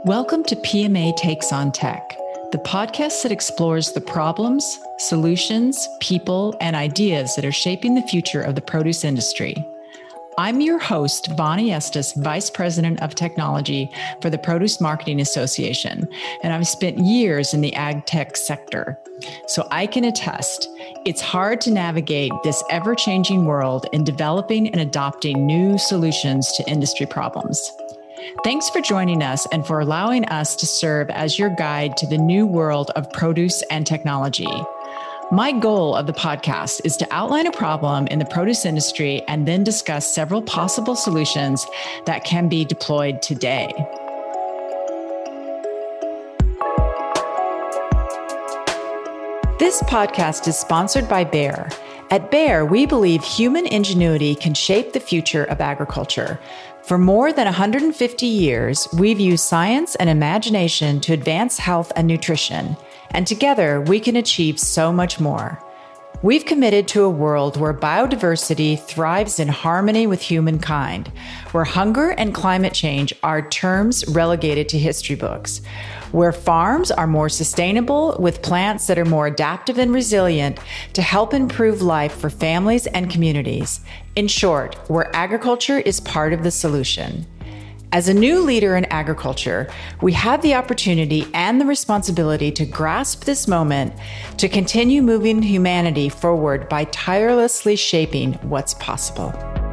Welcome to PMA Takes on Tech, the podcast that explores the problems, solutions, people, and ideas that are shaping the future of the produce industry. I'm your host, Bonnie Estes, Vice President of Technology for the Produce Marketing Association, and I've spent years in the ag tech sector. So I can attest, it's hard to navigate this ever-changing world in developing and adopting new solutions to industry problems. Thanks for joining us and for allowing us to serve as your guide to the new world of produce and technology. My goal of the podcast is to outline a problem in the produce industry and then discuss several possible solutions that can be deployed today. This podcast is sponsored by Bayer. At Bayer, we believe human ingenuity can shape the future of agriculture. For more than 150 years, we've used science and imagination to advance health and nutrition, and together we can achieve so much more. We've committed to a world where biodiversity thrives in harmony with humankind, where hunger and climate change are terms relegated to history books, where farms are more sustainable with plants that are more adaptive and resilient to help improve life for families and communities. In short, where agriculture is part of the solution. As a new leader in agriculture, we have the opportunity and the responsibility to grasp this moment to continue moving humanity forward by tirelessly shaping what's possible.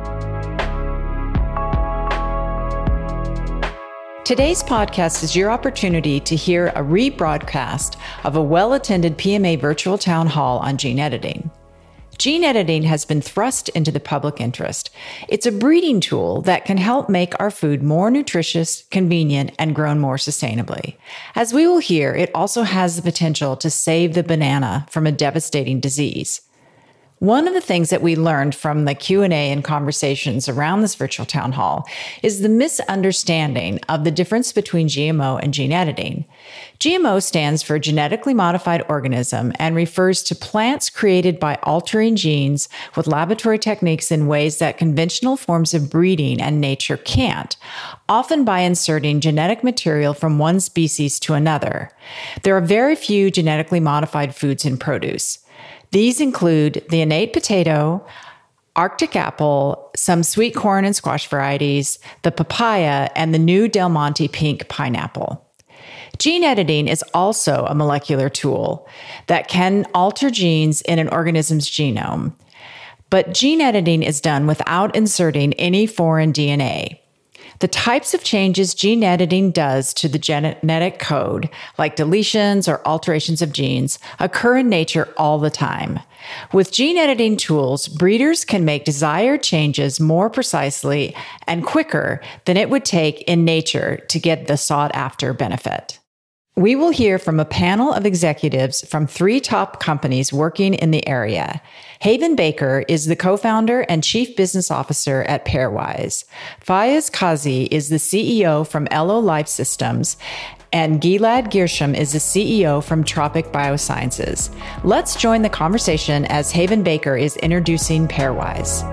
Today's podcast is your opportunity to hear a rebroadcast of a well-attended PMA virtual town hall on gene editing. Gene editing has been thrust into the public interest. It's a breeding tool that can help make our food more nutritious, convenient, and grown more sustainably. As we will hear, it also has the potential to save the banana from a devastating disease. One of the things that we learned from the Q&A and conversations around this virtual town hall is the misunderstanding of the difference between GMO and gene editing. GMO stands for genetically modified organism and refers to plants created by altering genes with laboratory techniques in ways that conventional forms of breeding and nature can't, often by inserting genetic material from one species to another. There are very few genetically modified foods in produce. These include the innate potato, Arctic apple, some sweet corn and squash varieties, the papaya, and the new Del Monte pink pineapple. Gene editing is also a molecular tool that can alter genes in an organism's genome. But gene editing is done without inserting any foreign DNA. The types of changes gene editing does to the genetic code, like deletions or alterations of genes, occur in nature all the time. With gene editing tools, breeders can make desired changes more precisely and quicker than it would take in nature to get the sought-after benefit. We will hear from a panel of executives from 3 top companies working in the area. Haven Baker is the co-founder and chief business officer at Pairwise. Fayez Kazi is the CEO from Elo Life Systems, and Gilad Gershom is the CEO from Tropic Biosciences. Let's join the conversation as Haven Baker is introducing Pairwise.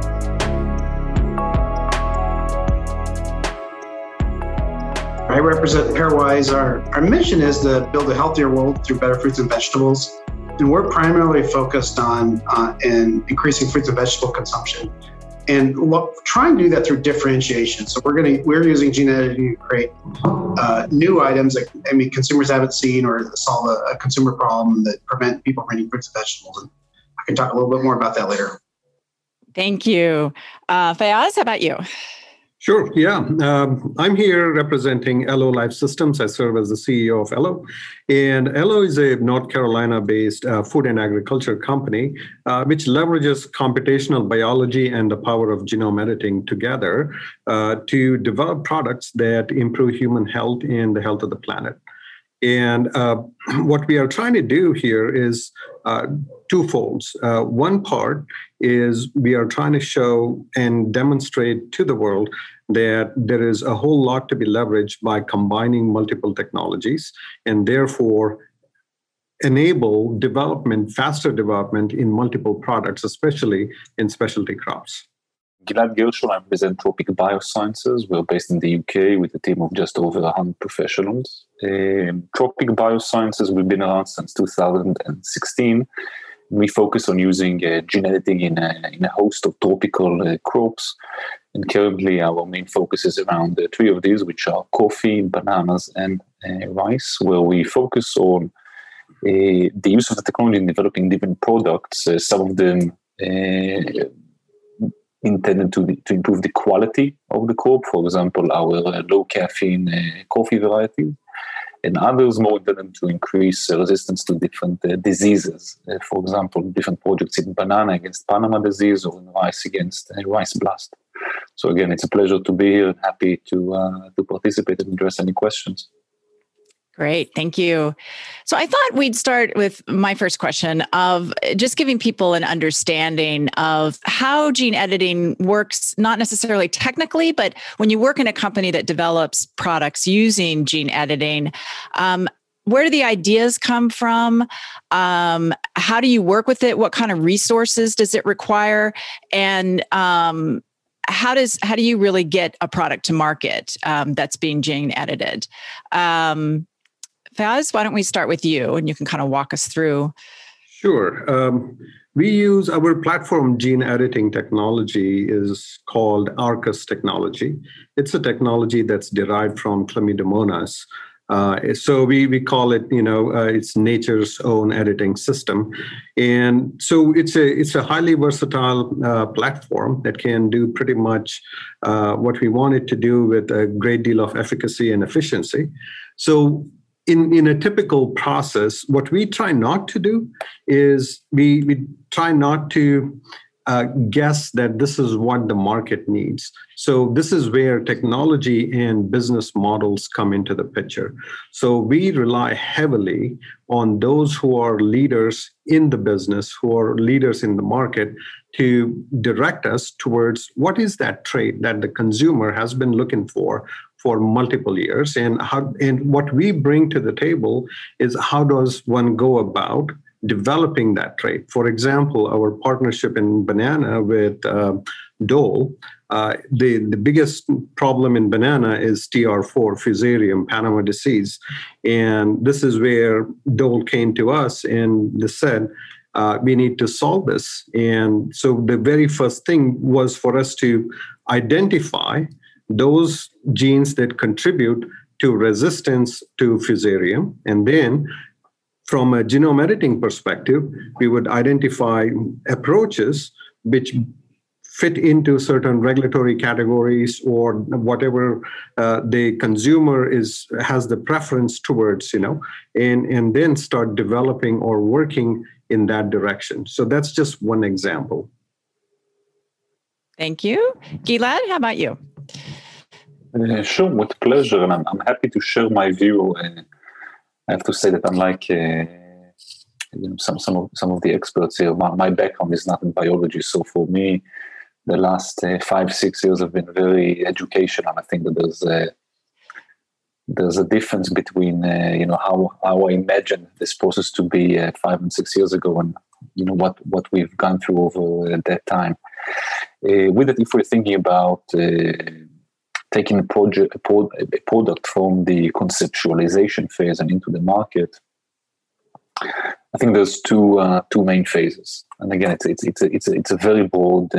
I represent Pairwise. Our mission is to build a healthier world through better fruits and vegetables. And we're primarily focused on increasing fruits and vegetable consumption. And trying to do that through differentiation. So we're using gene editing to create new items that consumers haven't seen or solve a consumer problem that prevent people from eating fruits and vegetables. And I can talk a little bit more about that later. Thank you. Fayez, how about you? Sure. Yeah. I'm here representing Elo Life Systems. I serve as the CEO of Elo. And Elo is a North Carolina-based food and agriculture company, which leverages computational biology and the power of genome editing together to develop products that improve human health and the health of the planet. And what we are trying to do here is twofold. One part is we are trying to show and demonstrate to the world that there is a whole lot to be leveraged by combining multiple technologies and therefore enable development, faster development in multiple products, especially in specialty crops. Gilad Gershon. I represent Tropic Biosciences. We're based in the UK with a team of just over 100 professionals. Tropic Biosciences, we've been around since 2016. We focus on using gene editing in a host of tropical crops. And currently our main focus is around three of these, which are coffee, bananas, and rice, where we focus on the use of the technology in developing different products, some of them intended to improve the quality of the crop, for example, our low caffeine coffee variety, and others more intended to increase resistance to different diseases. For example, different projects in banana against Panama disease or in rice against rice blast. So again, it's a pleasure to be here and happy to participate and address any questions. Great. Thank you. So I thought we'd start with my first question of just giving people an understanding of how gene editing works, not necessarily technically, but when you work in a company that develops products using gene editing, where do the ideas come from? How do you work with it? What kind of resources does it require? And how do you really get a product to market that's being gene edited? Faz, why don't we start with you and you can kind of walk us through? Sure. We use our platform gene editing technology is called ARCUS technology. It's a technology that's derived from Chlamydomonas. So we call it, it's nature's own editing system. And so it's a highly versatile platform that can do pretty much what we want it to do with a great deal of efficacy and efficiency. So in a typical process, what we try not to do is we try not to guess that this is what the market needs. So this is where technology and business models come into the picture. So we rely heavily on those who are leaders in the business, who are leaders in the market, to direct us towards what is that trait that the consumer has been looking for multiple years, and what we bring to the table is how does one go about developing that trait. For example, our partnership in banana with Dole, the biggest problem in banana is TR4, Fusarium, Panama disease. And this is where Dole came to us and they said, we need to solve this. And so the very first thing was for us to identify those genes that contribute to resistance to Fusarium. And then from a genome editing perspective, we would identify approaches which fit into certain regulatory categories or whatever the consumer has the preference towards, and then start developing or working in that direction. So that's just one example. Thank you. Gilad, how about you? Sure, with pleasure. And I'm happy to share my view. I have to say that unlike some of the experts here, my background is not in biology. So for me, the last 5-6 years have been very educational. I think that there's a difference between how I imagined this process to be 5 and 6 years ago, and what we've gone through over that time. With it, if we're thinking about taking a product from the conceptualization phase and into the market, I think there's two main phases. And again, it's a very broad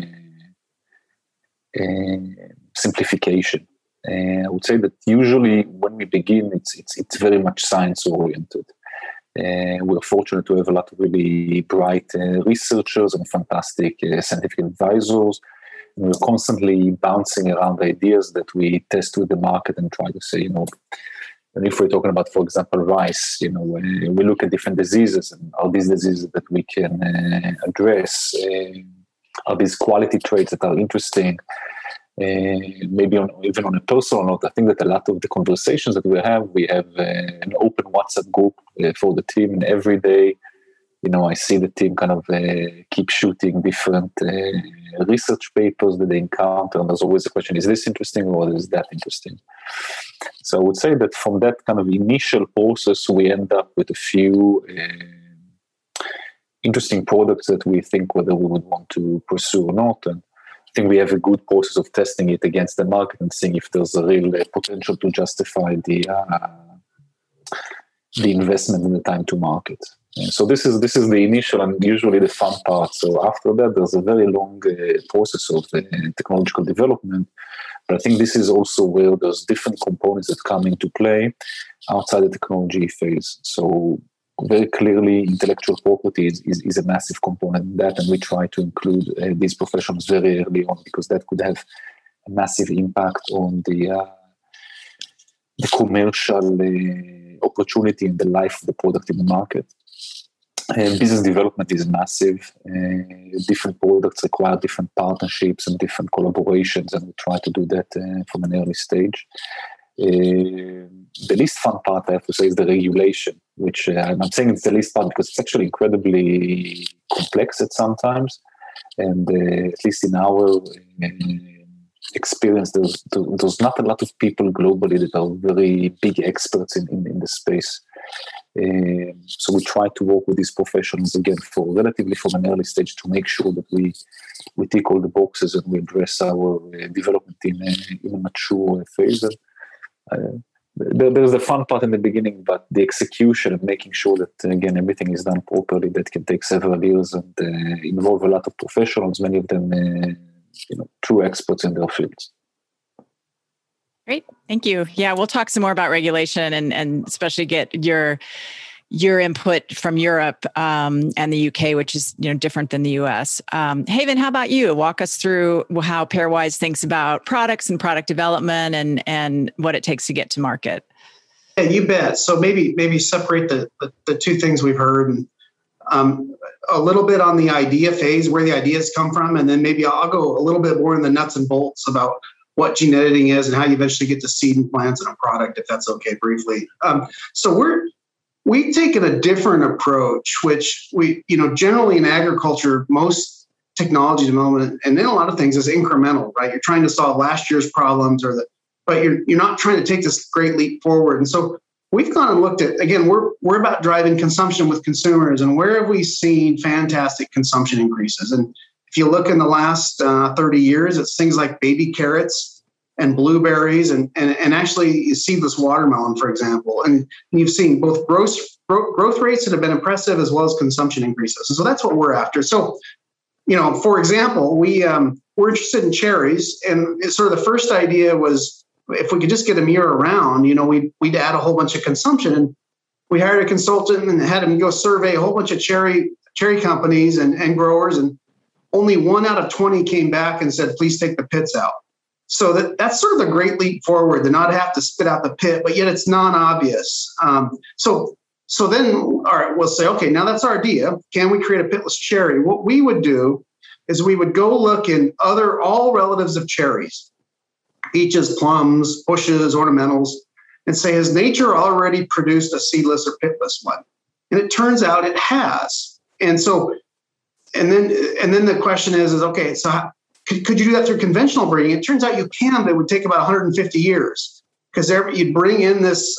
simplification. I would say that usually when we begin, it's very much science oriented. We're fortunate to have a lot of really bright researchers and fantastic scientific advisors. And we're constantly bouncing around ideas that we test with the market and try to say, and if we're talking about, for example, rice, we look at different diseases, and are these diseases that we can address? Are these quality traits that are interesting? Maybe even on a personal note, I think that a lot of the conversations that we have an open WhatsApp group for the team, and every day, I see the team kind of keep shooting different research papers that they encounter, and there's always a question, is this interesting or is that interesting? So I would say that from that kind of initial process, we end up with a few interesting products that we think whether we would want to pursue or not. And think we have a good process of testing it against the market and seeing if there's a real potential to justify the investment in the time to market. And so this is the initial and usually the fun part. So after that, there's a very long process of technological development. But I think this is also where there's different components that come into play outside the technology phase. So very clearly, intellectual property is a massive component in that, and we try to include these professionals very early on because that could have a massive impact on the commercial opportunity and the life of the product in the market. Business development is massive. Different products require different partnerships and different collaborations, and we try to do that from an early stage. The least fun part, I have to say, is the regulation, which I'm saying it's the least fun because it's actually incredibly complex at sometimes. And at least in our experience, there's not a lot of people globally that are very big experts in the space. So we try to work with these professionals again relatively from an early stage to make sure that we tick all the boxes and we address our development in a mature phase. There's the fun part in the beginning, but the execution and making sure that again everything is done properly, that can take several years and involve a lot of professionals, many of them true experts in their fields. Great. Thank you. Yeah, we'll talk some more about regulation and especially get your input from Europe and the UK, which is different than the US. Haven, how about you? Walk us through how Pairwise thinks about products and product development and what it takes to get to market. Yeah, you bet. So maybe separate the two things we've heard and a little bit on the idea phase, where the ideas come from, and then maybe I'll go a little bit more in the nuts and bolts about what gene editing is and how you eventually get to seed and plants in a product, if that's okay, briefly. So we've taken a different approach, which we, generally in agriculture, most technology development and then a lot of things is incremental, right? You're trying to solve last year's problems but you're not trying to take this great leap forward. And so we've gone and looked at, again, we're about driving consumption with consumers, and where have we seen fantastic consumption increases? And if you look in the last 30 years, it's things like baby carrots and blueberries and actually seedless watermelon, for example. And you've seen both growth rates that have been impressive as well as consumption increases. And so that's what we're after. So, for example, we're interested in cherries. And sort of the first idea was if we could just get them year round, we'd add a whole bunch of consumption. And we hired a consultant and had him go survey a whole bunch of cherry companies and growers, and only 1 out of 20 came back and said, please take the pits out. So that's sort of a great leap forward to not have to spit out the pit, but yet it's non-obvious. So then, all right, we'll say, okay, now that's our idea. Can we create a pitless cherry? What we would do is we would go look in all relatives of cherries, peaches, plums, bushes, ornamentals, and say, has nature already produced a seedless or pitless one? And it turns out it has. And so, and then the question is okay, so could you do that through conventional breeding? It turns out you can, but it would take about 150 years because you'd bring in this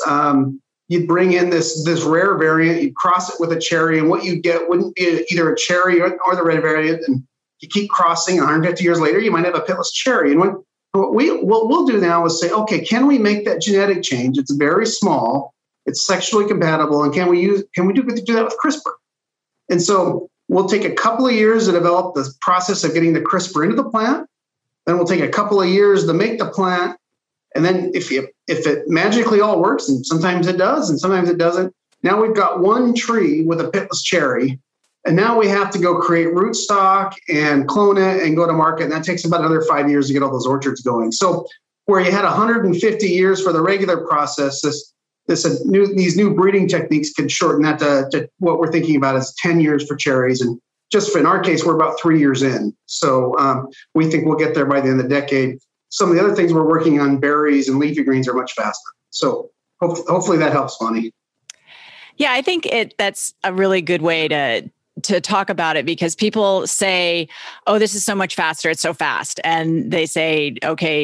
rare variant, you'd cross it with a cherry, and what you get wouldn't be either a cherry or the red variant. And you keep crossing, 150 years later, you might have a pitless cherry. And what we'll do now is say, okay, can we make that genetic change? It's very small, it's sexually compatible, and can we do that with CRISPR? And so we'll take a couple of years to develop the process of getting the CRISPR into the plant. Then we'll take a couple of years to make the plant. And then if it magically all works, and sometimes it does, and sometimes it doesn't, now we've got one tree with a pitless cherry. And now we have to go create rootstock and clone it and go to market. And that takes about another 5 years to get all those orchards going. So where you had 150 years for the regular process, these new breeding techniques can shorten that to what we're thinking about is 10 years for cherries. And just in our case, we're about 3 years in. So we think we'll get there by the end of the decade. Some of the other things we're working on, berries and leafy greens, are much faster. So hopefully that helps, Bonnie. Yeah, I think that's a really good way to talk about it, because people say, oh, this is so much faster. It's so fast. And they say, okay,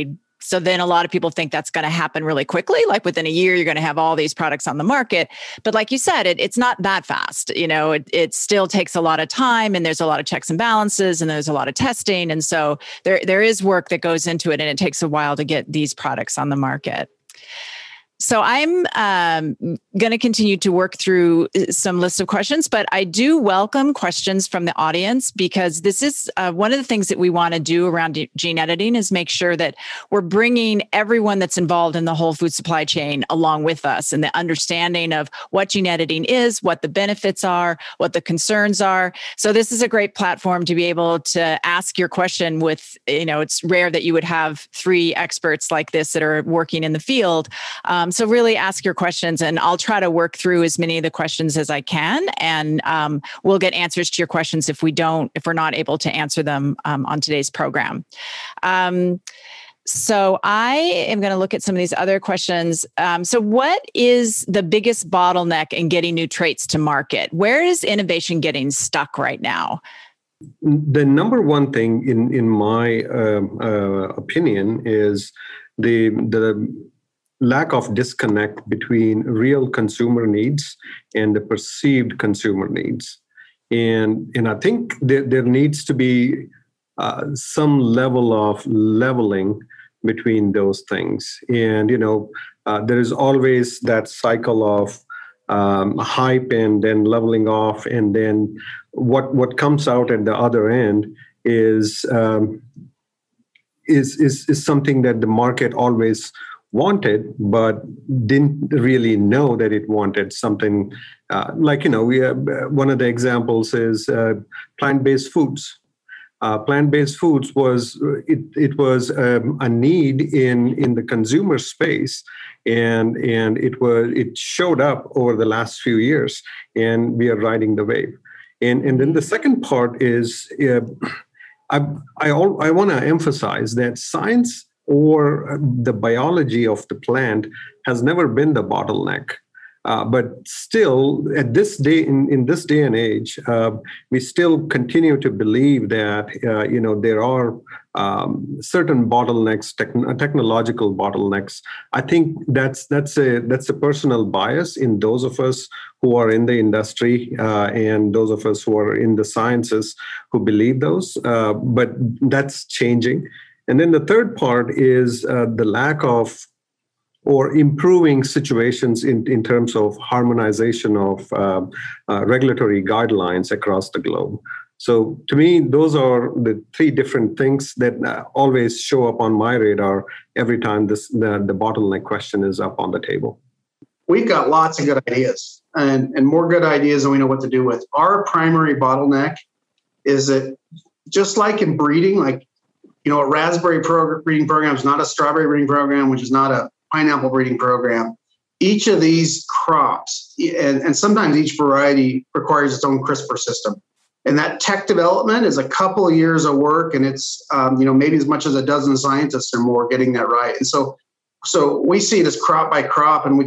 So then a lot of people think that's going to happen really quickly. Like within a year, you're going to have all these products on the market. But like you said, it's not that fast. It still takes a lot of time, and there's a lot of checks and balances, and there's a lot of testing. And so there is work that goes into it, and it takes a while to get these products on the market. So I'm going to continue to work through some lists of questions, but I do welcome questions from the audience, because this is one of the things that we want to do around gene editing is make sure that we're bringing everyone that's involved in the whole food supply chain along with us, and the understanding of what gene editing is, what the benefits are, what the concerns are. So this is a great platform to be able to ask your question with, it's rare that you would have 3 experts like this that are working in the field. So really ask your questions, and I'll try to work through as many of the questions as I can. And we'll get answers to your questions if we're not able to answer them on today's program. So I am going to look at some of these other questions. So what is the biggest bottleneck in getting new traits to market? Where is innovation getting stuck right now? The number one thing in my opinion is the lack of disconnect between real consumer needs and the perceived consumer needs. And I think there needs to be some level of leveling between those things. And, there is always that cycle of hype and then leveling off. And then what comes out at the other end is something that the market always wanted, but didn't really know that it wanted something we have, one of the examples is plant-based foods. Plant-based foods was a need in the consumer space, and it showed up over the last few years, and we are riding the wave. And then the second part is I want to emphasize that science or the biology of the plant has never been the bottleneck. But still, at this day, in this day and age, we still continue to believe that there are certain bottlenecks, technological bottlenecks. I think that's a personal bias in those of us who are in the industry and those of us who are in the sciences who believe those. But that's changing. And then the third part is the lack of or improving situations in terms of harmonization of regulatory guidelines across the globe. So to me, those are the 3 different things that always show up on my radar every time the bottleneck question is up on the table. We've got lots of good ideas and more good ideas than we know what to do with. Our primary bottleneck is that just like in breeding, a raspberry breeding program is not a strawberry breeding program, which is not a pineapple breeding program. Each of these crops, and sometimes each variety requires its own CRISPR system. And that tech development is a couple of years of work, and it's maybe as much as a dozen scientists or more getting that right. And so we see it as crop by crop, and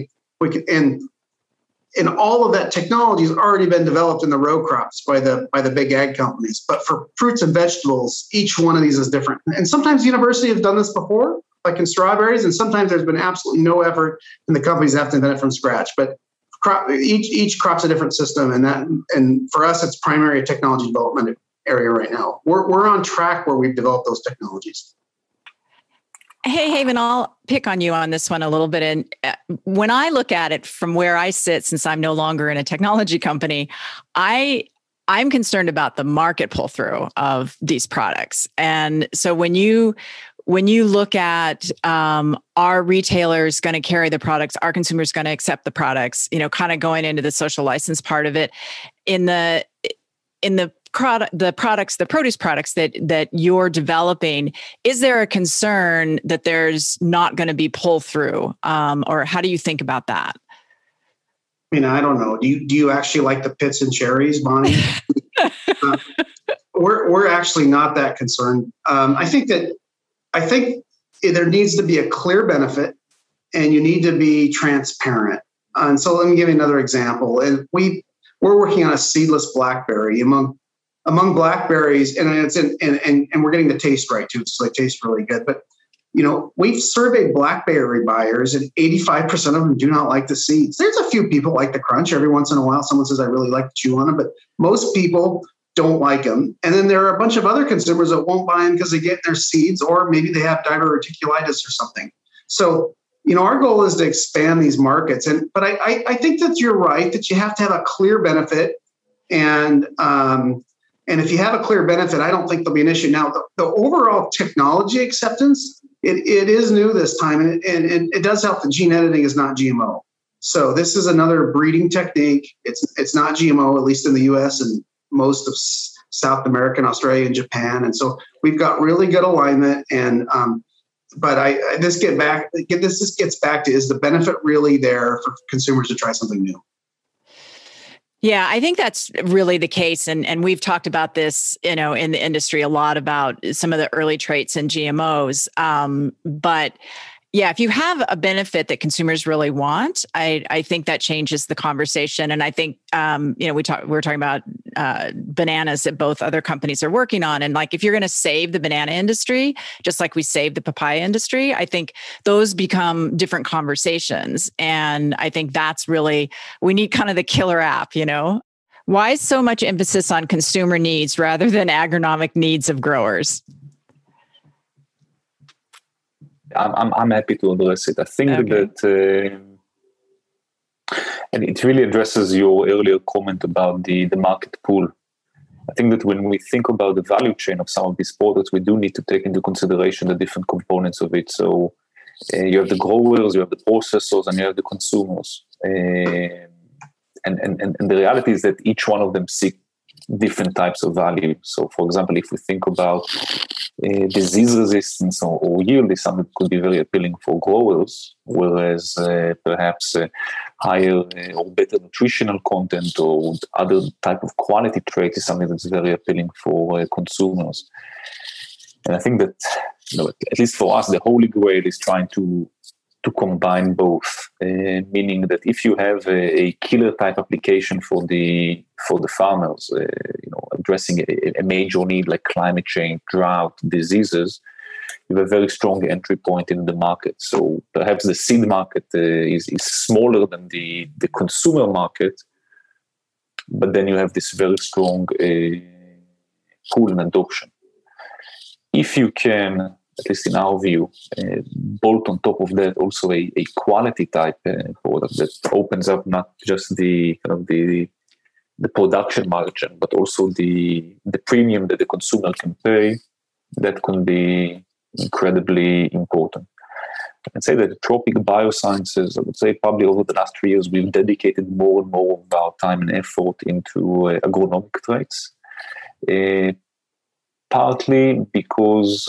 and all of that technology has already been developed in the row crops by the big ag companies. But for fruits and vegetables, each one of these is different. And sometimes the university have done this before, like in strawberries, and sometimes there's been absolutely no effort, and the companies have to invent it from scratch. But each crop's a different system, and for us, it's primary technology development area right now. We're on track where we've developed those technologies. Hey, Haven, I'll pick on you on this one a little bit. And when I look at it from where I sit, since I'm no longer in a technology company, I'm concerned about the market pull-through of these products. And so when you look at are retailers going to carry the products, are consumers going to accept the products, kind of going into the social license part of it, in the produce products that you're developing, is there a concern that there's not going to be pull through, or how do you think about that? I don't know. Do you actually like the pits and cherries, Bonnie? We're actually not that concerned. I think there needs to be a clear benefit, and you need to be transparent. And so let me give you another example. And we're working on a seedless blackberry among blackberries, and it's and we're getting the taste right too, so they taste really good. But we've surveyed blackberry buyers, and 85% of them do not like the seeds. There's a few people like the crunch. Every once in a while, someone says, I really like to chew on them, but most people don't like them. And then there are a bunch of other consumers that won't buy them because they get their seeds, or maybe they have diverticulitis or something. So, our goal is to expand these markets. But I think that you're right, that you have to have a clear benefit. And if you have a clear benefit, I don't think there'll be an issue. Now, the overall technology acceptance, it is new this time, and it does help that gene editing is not GMO. So this is another breeding technique. It's not GMO, at least in the US and most of South America and Australia and Japan. And so we've got really good alignment. And but this gets back to, is the benefit really there for consumers to try something new? Yeah, I think that's really the case. And we've talked about this, in the industry a lot about some of the early traits in GMOs. But yeah, if you have a benefit that consumers really want, I think that changes the conversation. And I think, we're talking about bananas that both other companies are working on. And like, if you're going to save the banana industry, just like we saved the papaya industry, I think those become different conversations. And I think that's really, we need kind of the killer app, Why so much emphasis on consumer needs rather than agronomic needs of growers? I'm happy to address it. I think that, and it really addresses your earlier comment about the market pool. I think that when we think about the value chain of some of these products, we do need to take into consideration the different components of it. So you have the growers, you have the processors, and you have the consumers. And the reality is that each one of them seek different types of value. So, for example, if we think about disease resistance or yield, is something that could be very appealing for growers, whereas perhaps higher or better nutritional content or other type of quality trait is something that's very appealing for consumers. And I think that, at least for us, the holy grail is trying to combine both, meaning that if you have a killer type application for the farmers, addressing a major need like climate change, drought, diseases, you have a very strong entry point in the market. So perhaps the seed market is smaller than the consumer market, but then you have this very strong pull and adoption. If you can, at least in our view, bolt on top of that also a quality type product that opens up not just the production margin, but also the premium that the consumer can pay, that can be incredibly important. I can say that the Tropic Biosciences, I would say probably over the last 3 years, we've dedicated more and more of our time and effort into agronomic traits. Partly because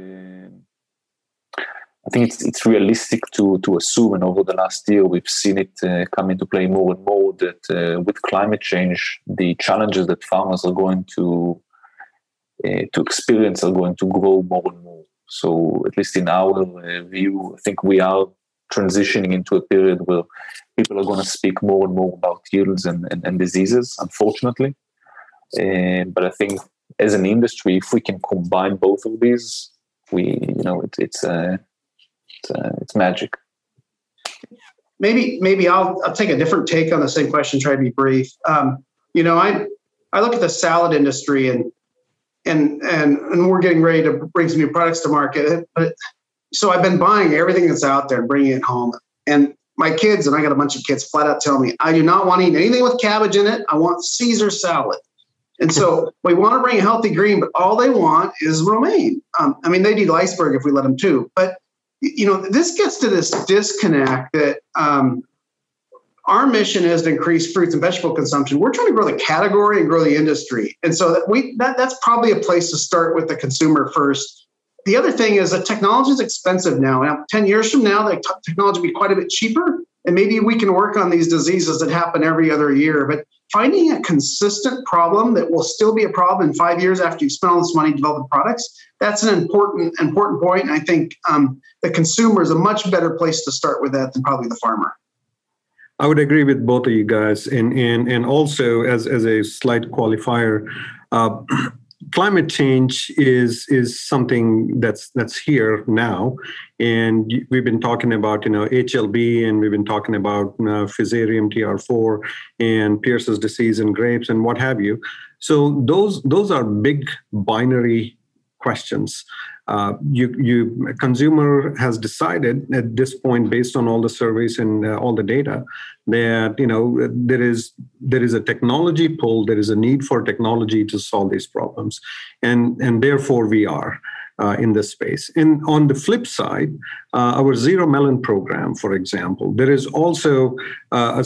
I think it's realistic to assume, and over the last year we've seen it come into play more and more, that with climate change, the challenges that farmers are going to experience are going to grow more and more. So at least in our view, I think we are transitioning into a period where people are going to speak more and more about yields and diseases, unfortunately. But I think as an industry, if we can combine both of these, it's magic. Maybe I'll take a different take on the same question. Try to be brief. I look at the salad industry and we're getting ready to bring some new products to market. So I've been buying everything that's out there and bringing it home. And my kids, and I got a bunch of kids, flat out tell me, I do not want to eat anything with cabbage in it. I want Caesar salad. And so we want to bring a healthy green, but all they want is romaine. They'd eat iceberg if we let them too. But, this gets to this disconnect that our mission is to increase fruits and vegetable consumption. We're trying to grow the category and grow the industry. And so that's probably a place to start with the consumer first. The other thing is that technology is expensive now. Now, 10 years from now, the technology will be quite a bit cheaper. And maybe we can work on these diseases that happen every other year. But finding a consistent problem that will still be a problem in 5 years after you've spent all this money developing products, that's an important point. And I think the consumer is a much better place to start with that than probably the farmer. I would agree with both of you guys. And also, as a slight qualifier, climate change is something that's here now, and we've been talking about HLB, and we've been talking about Fusarium TR4 and Pierce's disease in grapes and what have you. So those are big binary questions. Consumer has decided at this point, based on all the surveys and all the data, that there is a technology pull, there is a need for technology to solve these problems, and therefore we are in this space. And on the flip side, our Zero Melon program, for example, there is also a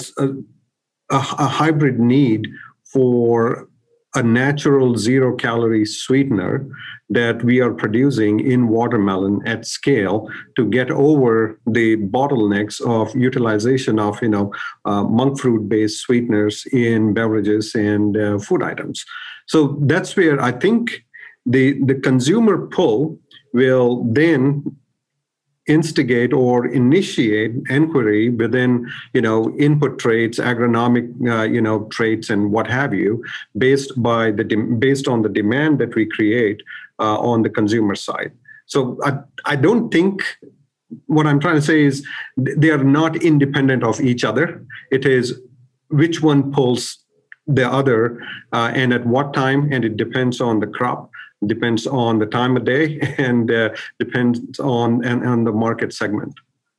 hybrid need for a natural zero-calorie sweetener that we are producing in watermelon at scale to get over the bottlenecks of utilization of monk fruit-based sweeteners in beverages and food items. So that's where I think the consumer pull will then instigate or initiate inquiry within input traits, agronomic traits, and what have you, based on the demand that we create on the consumer side. So I don't think, what I'm trying to say is they are not independent of each other. It is which one pulls the other and at what time, and it depends on the crop, depends on the time of day, and depends on the market segment.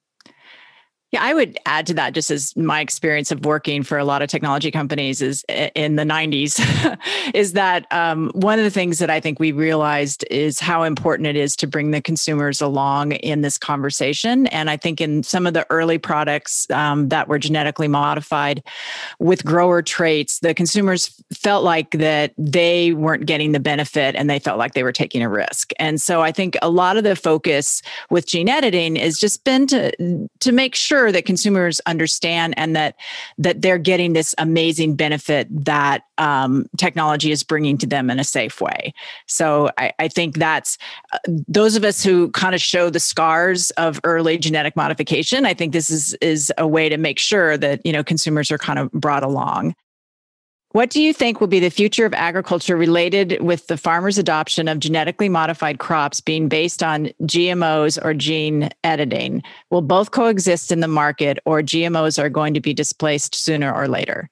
Yeah, I would add to that, just as my experience of working for a lot of technology companies is in the 90s, is that one of the things that I think we realized is how important it is to bring the consumers along in this conversation. And I think in some of the early products that were genetically modified with grower traits, the consumers felt like that they weren't getting the benefit and they felt like they were taking a risk. And so I think a lot of the focus with gene editing has just been to make sure that consumers understand and that they're getting this amazing benefit that technology is bringing to them in a safe way. So I think that's those of us who kind of show the scars of early genetic modification. I think this is a way to make sure that consumers are kind of brought along. What do you think will be the future of agriculture related with the farmers' adoption of genetically modified crops being based on GMOs or gene editing? Will both coexist in the market, or GMOs are going to be displaced sooner or later?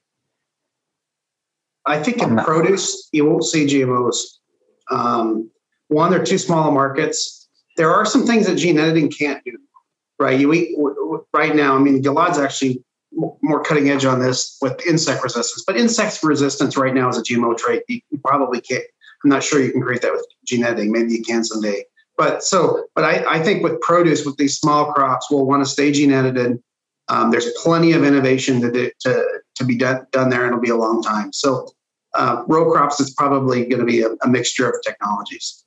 I think in produce, you won't see GMOs. One, they're too small markets. There are some things that gene editing can't do, right? Right now, Gilead's actually more cutting edge on this with insect resistance, but insect resistance right now is a GMO trait. You probably can't. I'm not sure you can create that with gene editing. Maybe you can someday. But I think with produce, with these small crops, we'll want to stay gene edited. There's plenty of innovation to be done there, and it'll be a long time. So row crops is probably going to be a mixture of technologies.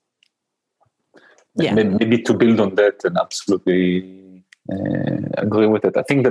Yeah. Maybe to build on that, and absolutely agree with it. I think that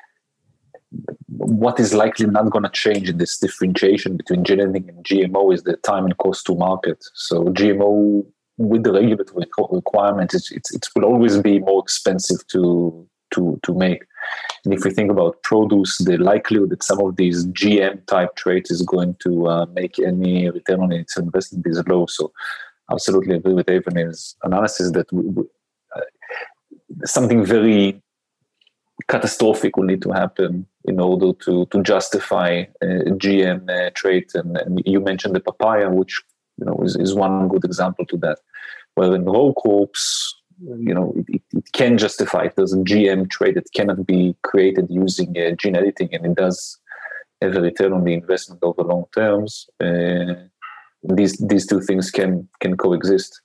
what is likely not going to change in this differentiation between gene editing and GMO is the time and cost to market. So GMO, with the regulatory requirements, it will always be more expensive to make. And if we think about produce, the likelihood that some of these GM type traits is going to make any return on its investment is low. So absolutely agree with Avani's analysis that something very catastrophic will need to happen in order to justify a GM trait. And you mentioned the papaya, which is one good example to that. Where in row crops, it can justify if there's a GM trait that cannot be created using gene editing, and it does have a return on the investment over long terms. These two things can coexist.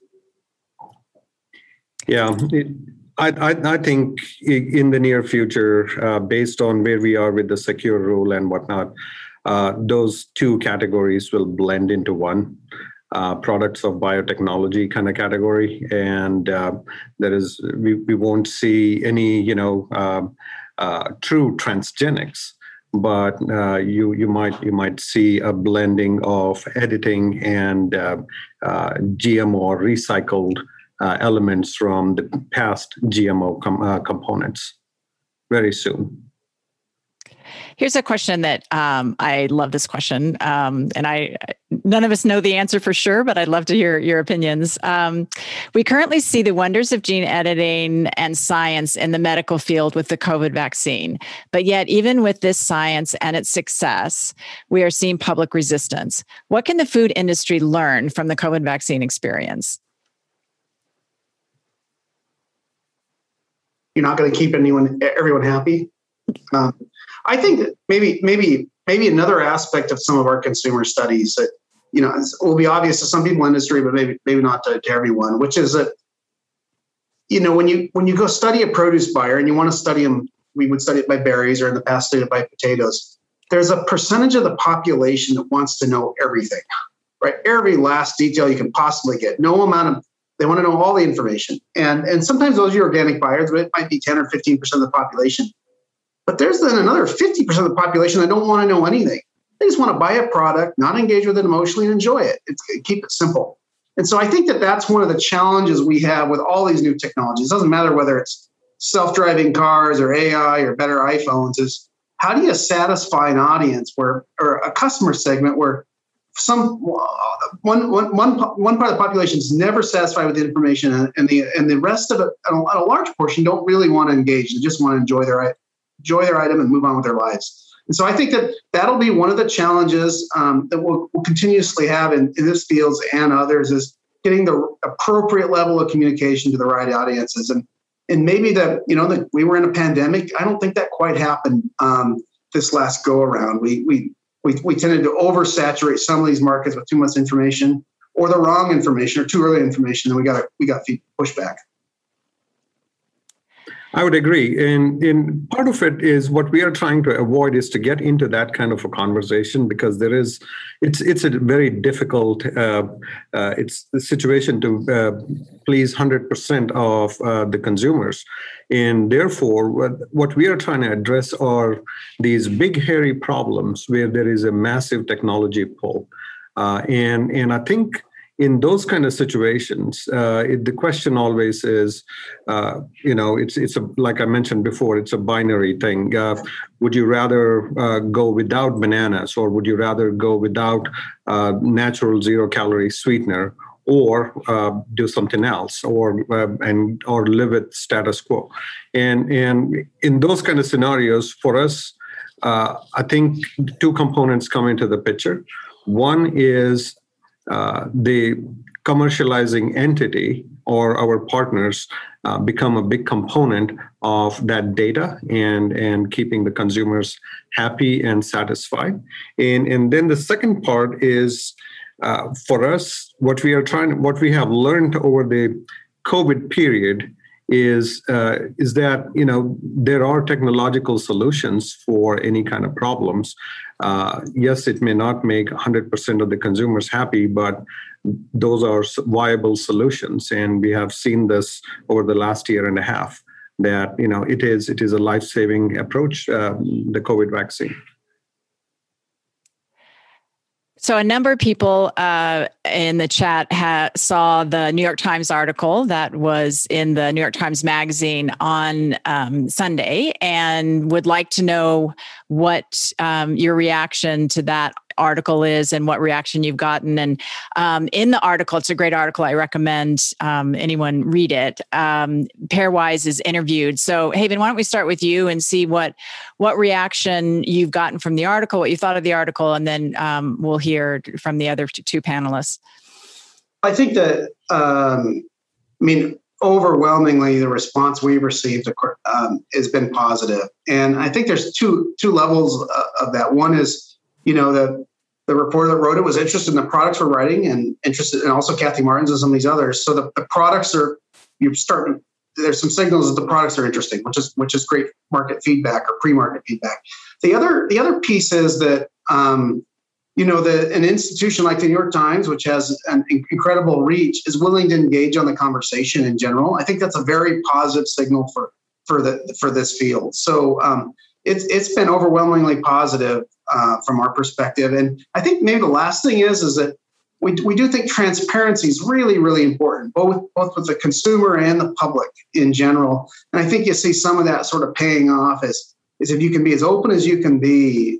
Yeah. I think in the near future, based on where we are with the secure rule and whatnot, those two categories will blend into one, products of biotechnology kind of category. And we won't see any, true transgenics, but you might see a blending of editing and GMO or recycled elements from the past GMO components very soon. Here's a question that I love this question. And none of us know the answer for sure, but I'd love to hear your opinions. We currently see the wonders of gene editing and science in the medical field with the COVID vaccine. But yet, even with this science and its success, we are seeing public resistance. What can the food industry learn from the COVID vaccine experience? You're not going to keep everyone happy. I think that maybe another aspect of some of our consumer studies that, will be obvious to some people in the industry, but maybe not to everyone, which is that, when you go study a produce buyer and you want to study them, we would study it by berries, or in the past studied it by potatoes. There's a percentage of the population that wants to know everything, right? Every last detail you can possibly get. They want to know all the information. And sometimes those are your organic buyers, but it might be 10 or 15% of the population. But there's then another 50% of the population that don't want to know anything. They just want to buy a product, not engage with it emotionally, and enjoy it. Keep it simple. And so I think that that's one of the challenges we have with all these new technologies. It doesn't matter whether it's self-driving cars or AI or better iPhones, is how do you satisfy an audience or a customer segment where one part of the population is never satisfied with the information, and the rest of it, a large portion, don't really want to engage. They just want to enjoy their item and move on with their lives. And so I think that that'll be one of the challenges that we'll continuously have in this field and others, is getting the appropriate level of communication to the right audiences. And maybe that we were in a pandemic. I don't think that quite happened this last go around. We tended to oversaturate some of these markets with too much information, or the wrong information, or too early information, and we got pushback. I would agree. And part of it is what we are trying to avoid is to get into that kind of a conversation, because it's a very difficult it's the situation to please 100% of the consumers. And therefore, what we are trying to address are these big, hairy problems where there is a massive technology pull. And I think in those kind of situations, the question always is, it's like I mentioned before, it's a binary thing. Would you rather go without bananas, or would you rather go without natural 0-calorie sweetener, or do something else, or live with status quo? And in those kind of scenarios, for us, I think two components come into the picture. One is the commercializing entity or our partners become a big component of that data and keeping the consumers happy and satisfied. And then the second part is for us, what we have learned over the COVID period is that there are technological solutions for any kind of problems. Yes, it may not make 100% of the consumers happy, but those are viable solutions, and we have seen this over the last year and a half. That it is a life-saving approach, the COVID vaccine. So a number of people in the chat saw the New York Times article that was in the New York Times Magazine on Sunday, and would like to know what your reaction to that article is and what reaction you've gotten. And in the article, it's a great article. I recommend anyone read it. Pairwise is interviewed. So Haven, why don't we start with you and see what reaction you've gotten from the article, what you thought of the article, and then we'll hear from the other two panelists. I think that, overwhelmingly, the response we've received has been positive. And I think there's two levels of that. One is, the reporter that wrote it was interested in the products we're writing, and interested, and also Kathy Martins and some of these others. So the products there's some signals that the products are interesting, which is great market feedback or pre-market feedback. The other piece is that, an institution like the New York Times, which has an incredible reach, is willing to engage on the conversation in general. I think that's a very positive signal for this field. So it's been overwhelmingly positive from our perspective. And I think maybe the last thing is that we do think transparency is really, really important, both with the consumer and the public in general. And I think you see some of that sort of paying off as is if you can be as open as you can be,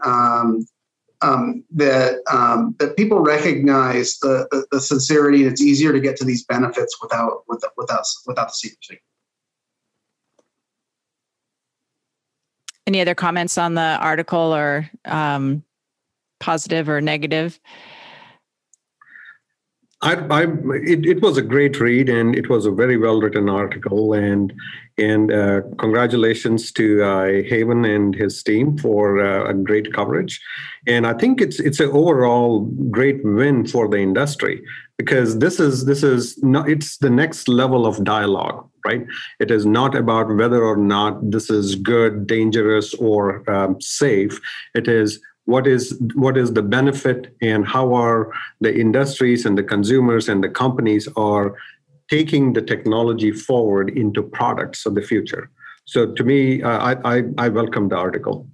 that people recognize the sincerity, and it's easier to get to these benefits without the secrecy. Any other comments on the article, or positive or negative? It was a great read, and it was a very well written article, and congratulations to Haven and his team for a great coverage. And I think it's an overall great win for the industry, because this is not, it's the next level of dialogue, right? It is not about whether or not this is good, dangerous, or safe. It is what is the benefit, and how are the industries and the consumers and the companies are taking the technology forward into products of the future. So to me, I welcome the article.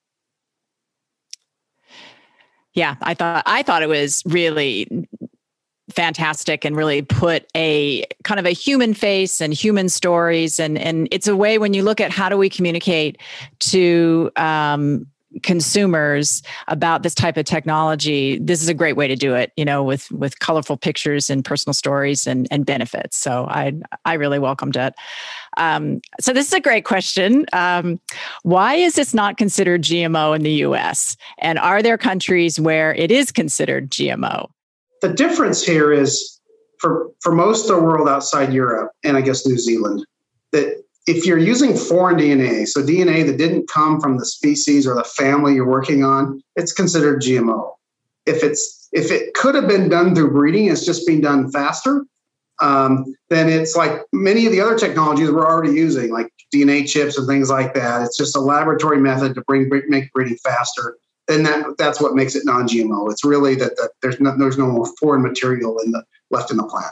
Yeah, I thought it was really fantastic, and really put a kind of a human face and human stories. And it's a way, when you look at how do we communicate to consumers about this type of technology, this is a great way to do it, with colorful pictures and personal stories and benefits. So I really welcomed it. So this is a great question. Why is this not considered GMO in the US? And are there countries where it is considered GMO? The difference here is for most of the world outside Europe, and I guess New Zealand, that if you're using foreign DNA, so DNA that didn't come from the species or the family you're working on, it's considered GMO. If it could have been done through breeding, it's just being done faster, then it's like many of the other technologies we're already using, like DNA chips and things like that. It's just a laboratory method to make breeding faster. Then that's what makes it non-GMO. It's really that there's no more foreign material left in the plant.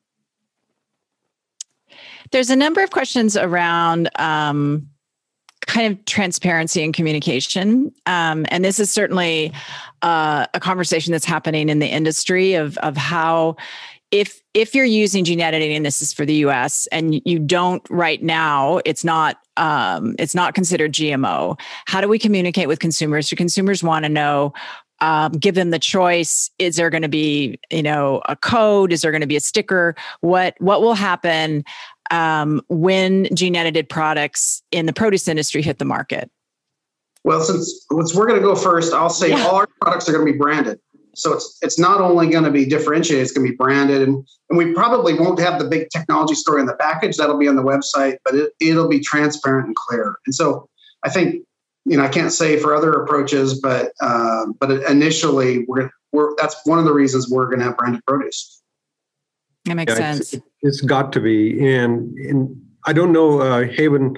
There's a number of questions around kind of transparency and communication. And this is certainly a conversation that's happening in the industry of how, if you're using gene editing, and this is for the US, and you don't right now, it's not considered GMO. How do we communicate with consumers? Do consumers want to know? Give them the choice. Is there going to be, a code? Is there going to be a sticker? What will happen when gene edited products in the produce industry hit the market? Well, since we're going to go first, I'll say all our products are going to be branded. So it's not only going to be differentiated, it's going to be branded, and we probably won't have the big technology story in the package. That'll be on the website, but it'll be transparent and clear. And so I think, I can't say for other approaches, but initially that's one of the reasons we're going to have branded produce. That makes sense. It's got to be. And I don't know, Haven,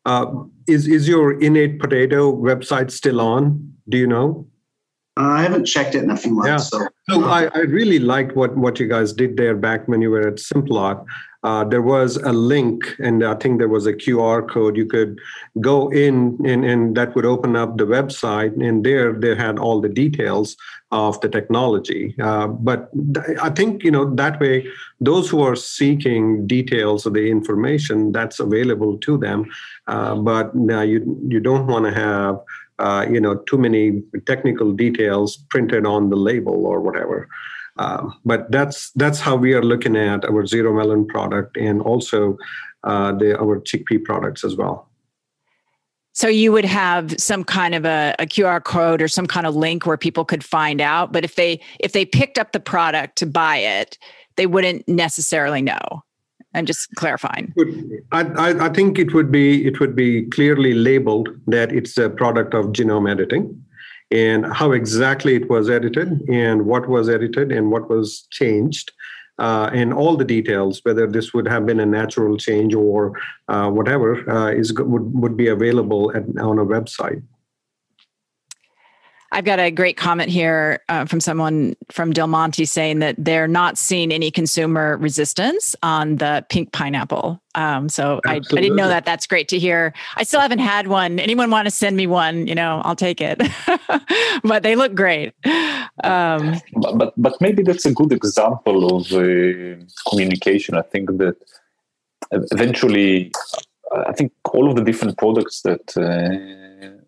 is your Innate Potato website still on? Do you know? I haven't checked it in a few months. Yeah. So I really liked what you guys did there back when you were at Simplot. There was a link, and I think there was a QR code. You could go in, and that would open up the website, and there they had all the details of the technology. But I think, that way, those who are seeking details of the information, that's available to them. But now you don't want to have too many technical details printed on the label or whatever. But that's how we are looking at our Zero Melon product, and also our chickpea products as well. So you would have some kind of a QR code or some kind of link where people could find out. But if they picked up the product to buy it, they wouldn't necessarily know. I'm just clarifying. I think it would be clearly labeled that it's a product of genome editing, and how exactly it was edited, and what was edited, and what was changed, and all the details, whether this would have been a natural change or whatever, would be available on a website. I've got a great comment here from someone from Del Monte saying that they're not seeing any consumer resistance on the pink pineapple. So I didn't know that. That's great to hear. I still haven't had one. Anyone want to send me one? I'll take it. But they look great. But maybe that's a good example of communication. I think that eventually, I think all of the different products that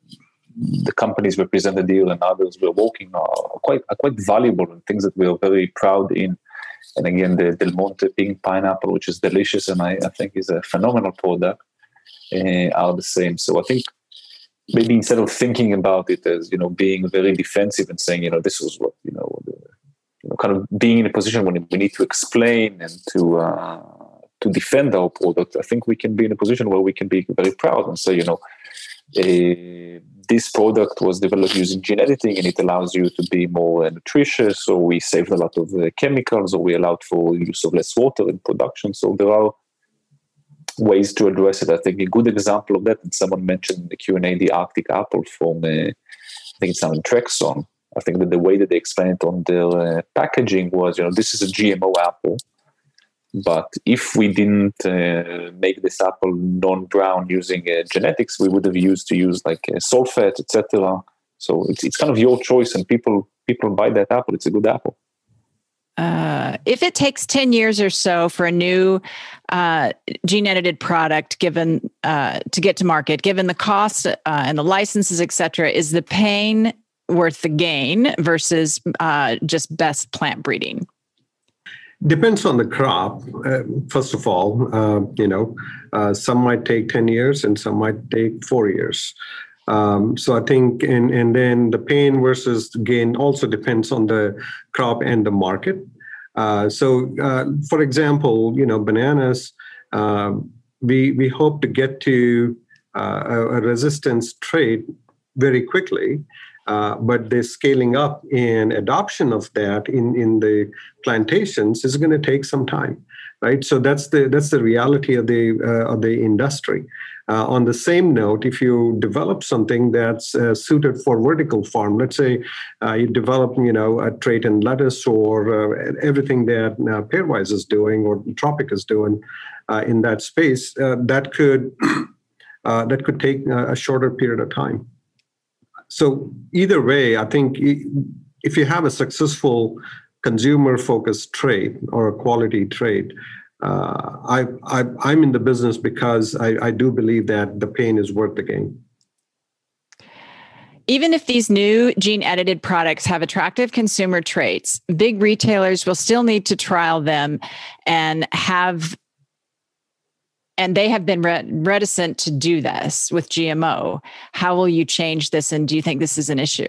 the companies represented here and others we're working are quite valuable and things that we are very proud in. And again, the Del Monte pink pineapple, which is delicious and I think is a phenomenal product, are the same. So I think maybe instead of thinking about it as, being very defensive and saying, this was what, kind of being in a position when we need to explain and to defend our product, I think we can be in a position where we can be very proud and say, this product was developed using gene editing and it allows you to be more nutritious, or we saved a lot of chemicals, or we allowed for use of less water in production. So there are ways to address it. I think a good example of that, and someone mentioned in the Q&A, the Arctic apple from, I think it's now in Trexon. I think that the way that they explained it on their packaging was, this is a GMO apple, but if we didn't make this apple non-brown using genetics, we would have used like sulfate, etc. So it's kind of your choice, and people buy that apple. It's a good apple. If it takes 10 years or so for a new gene-edited product given to get to market, given the costs and the licenses, etc., is the pain worth the gain versus just best plant breeding? Depends on the crop. First of all, some might take 10 years and some might take 4 years. So I think, and then the pain versus gain also depends on the crop and the market. For example, bananas, we hope to get to a resistance trait very quickly. But the scaling up and adoption of that in the plantations is going to take some time, right? So that's the reality of the industry. On the same note, if you develop something that's suited for vertical farm, let's say you develop a trait in lettuce or everything that Pairwise is doing or Tropic is doing in that space, that could take a shorter period of time. So either way, I think if you have a successful consumer-focused trait or a quality trait, I'm in the business because I do believe that the pain is worth the gain. Even if these new gene-edited products have attractive consumer traits, big retailers will still need to trial them and they have been reticent to do this with GMO. How will you change this? And do you think this is an issue?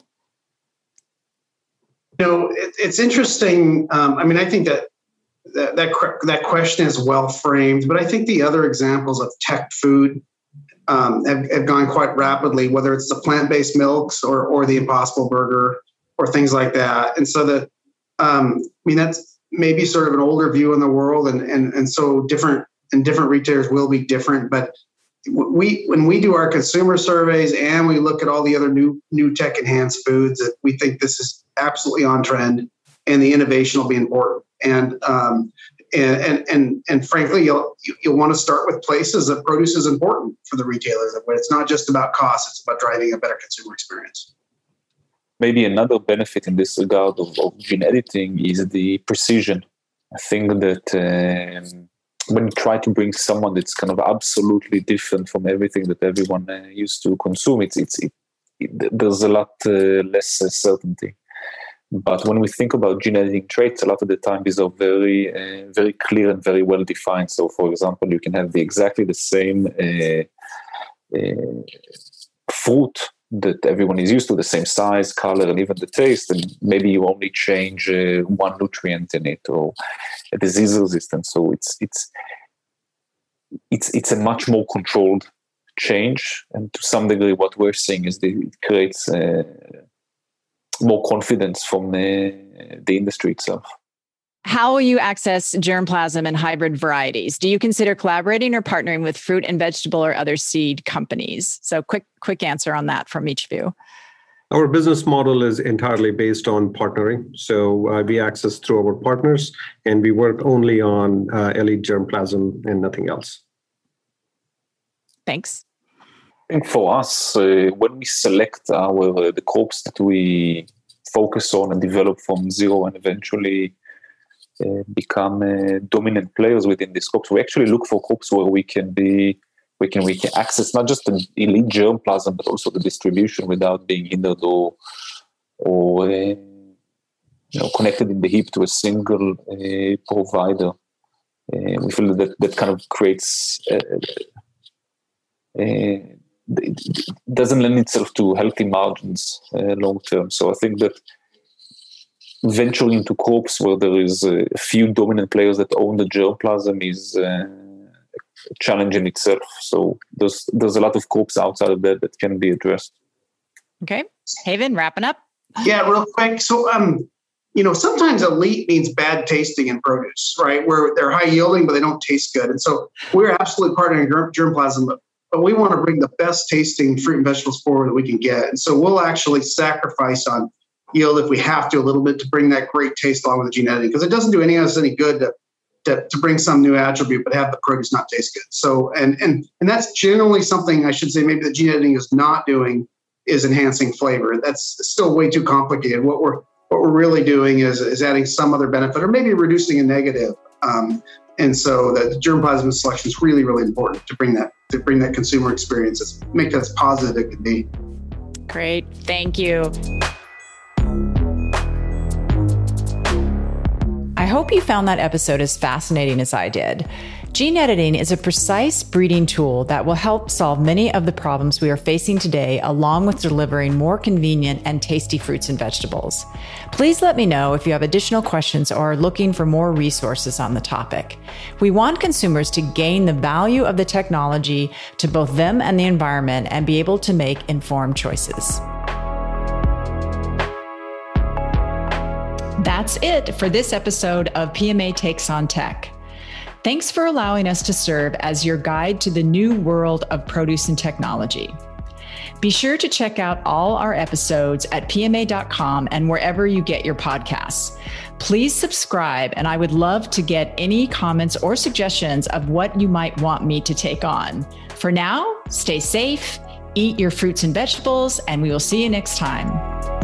It's interesting. I think that question is well framed, but I think the other examples of tech food have gone quite rapidly, whether it's the plant-based milks or the Impossible Burger or things like that. And so that's maybe sort of an older view in the world, and so different retailers will be different. But when we do our consumer surveys and we look at all the other new tech enhanced foods, that we think this is absolutely on trend, and the innovation will be important. And frankly, you'll want to start with places that produce is important for the retailers. But it's not just about cost; it's about driving a better consumer experience. Maybe another benefit in this regard of gene editing is the precision. I think that when you try to bring someone that's kind of absolutely different from everything that everyone used to consume, there's a lot less certainty. But when we think about gene editing traits, a lot of the time these are very, very clear and very well defined. So, for example, you can have exactly the same fruit that everyone is used to, the same size, color, and even the taste, and maybe you only change one nutrient in it or a disease resistance. So it's a much more controlled change, and to some degree, what we're seeing is that it creates more confidence from the industry itself. How will you access germplasm and hybrid varieties? Do you consider collaborating or partnering with fruit and vegetable or other seed companies? So quick answer on that from each of you. Our business model is entirely based on partnering. So we access through our partners, and we work only on elite germplasm and nothing else. Thanks. I think for us, when we select the crops that we focus on and develop from zero and eventually become dominant players within these crops, we actually look for crops where we can be we can access not just the elite germplasm, but also the distribution without being hindered or connected in the hip to a single provider. We feel that kind of creates doesn't lend itself to healthy margins long term. So I think that venturing into crops where there is a few dominant players that own the germplasm is a challenge in itself. So there's a lot of crops outside of that can be addressed. Okay, Haven, wrapping up. Yeah, real quick. So sometimes elite means bad tasting in produce, right? Where they're high yielding, but they don't taste good. And so we're absolutely partnering germplasm, but we want to bring the best tasting fruit and vegetables forward that we can get. And so we'll actually sacrifice on yield if we have to a little bit to bring that great taste along with the gene editing, because it doesn't do any of us any good to bring some new attribute, but have the produce not taste good. So, and that's generally something I should say maybe the gene editing is not doing is enhancing flavor. That's still way too complicated. What we're really doing is adding some other benefit or maybe reducing a negative. And so the germplasm selection is really, really important to bring that consumer experience, make that as positive as it can be. Great. Thank you. I hope you found that episode as fascinating as I did. Gene editing is a precise breeding tool that will help solve many of the problems we are facing today, along with delivering more convenient and tasty fruits and vegetables. Please let me know if you have additional questions or are looking for more resources on the topic. We want consumers to gain the value of the technology to both them and the environment and be able to make informed choices. That's it for this episode of PMA Takes on Tech. Thanks for allowing us to serve as your guide to the new world of produce and technology. Be sure to check out all our episodes at pma.com and wherever you get your podcasts. Please subscribe, and I would love to get any comments or suggestions of what you might want me to take on. For now, stay safe, eat your fruits and vegetables, and we will see you next time.